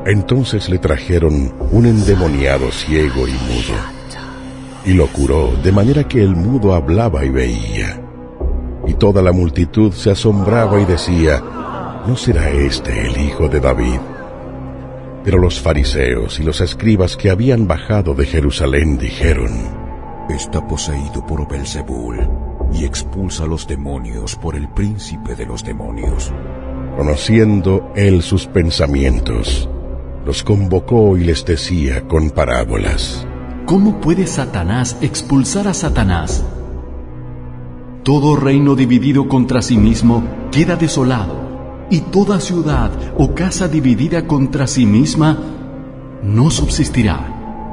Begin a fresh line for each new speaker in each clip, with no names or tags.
Entonces le trajeron un endemoniado ciego y mudo, y lo curó, de manera que el mudo hablaba y veía. Y toda la multitud se asombraba y decía: ¿no será este el hijo de David? Pero los fariseos y los escribas que habían bajado de Jerusalén dijeron:
está poseído por Beelzebul, y expulsa a los demonios por el príncipe de los demonios.
Conociendo él sus pensamientos, los convocó y les decía con parábolas:
¿cómo puede Satanás expulsar a Satanás? Todo reino dividido contra sí mismo queda desolado, y toda ciudad o casa dividida contra sí misma no subsistirá.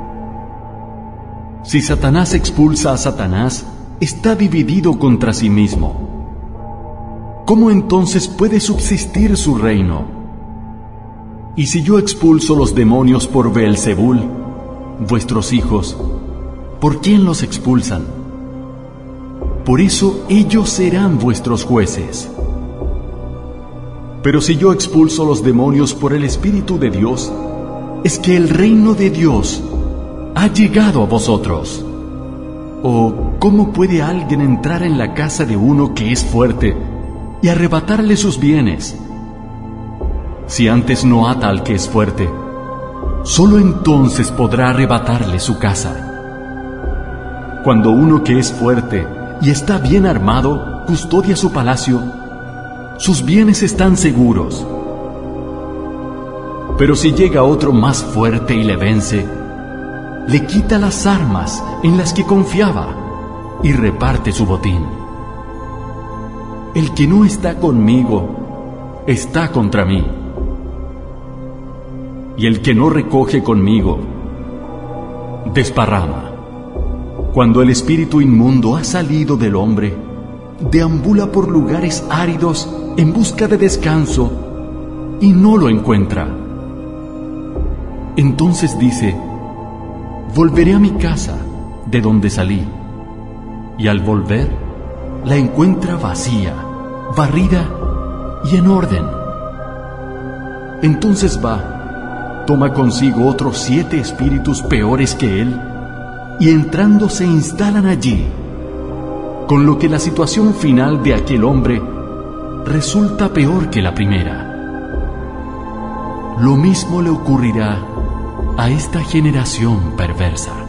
Si Satanás expulsa a Satanás, está dividido contra sí mismo. ¿Cómo entonces puede subsistir su reino? Y si yo expulso los demonios por Beelzebul, vuestros hijos, ¿por quién los expulsan? Por eso ellos serán vuestros jueces. Pero si yo expulso los demonios por el Espíritu de Dios, es que el reino de Dios ha llegado a vosotros. ¿O cómo puede alguien entrar en la casa de uno que es fuerte y arrebatarle sus bienes? Si antes no ata al que es fuerte, solo entonces podrá arrebatarle su casa. Cuando uno que es fuerte y está bien armado custodia su palacio, sus bienes están seguros. Pero si llega otro más fuerte y le vence, le quita las armas en las que confiaba y reparte su botín. El que no está conmigo está contra mí, y el que no recoge conmigo desparrama. Cuando el espíritu inmundo ha salido del hombre, deambula por lugares áridos en busca de descanso y no lo encuentra. Entonces dice: volveré a mi casa de donde salí. Y al volver, la encuentra vacía, barrida y en orden. Entonces va, toma consigo otros 7 espíritus peores que él, y entrando se instalan allí, con lo que la situación final de aquel hombre resulta peor que la primera. Lo mismo le ocurrirá a esta generación perversa.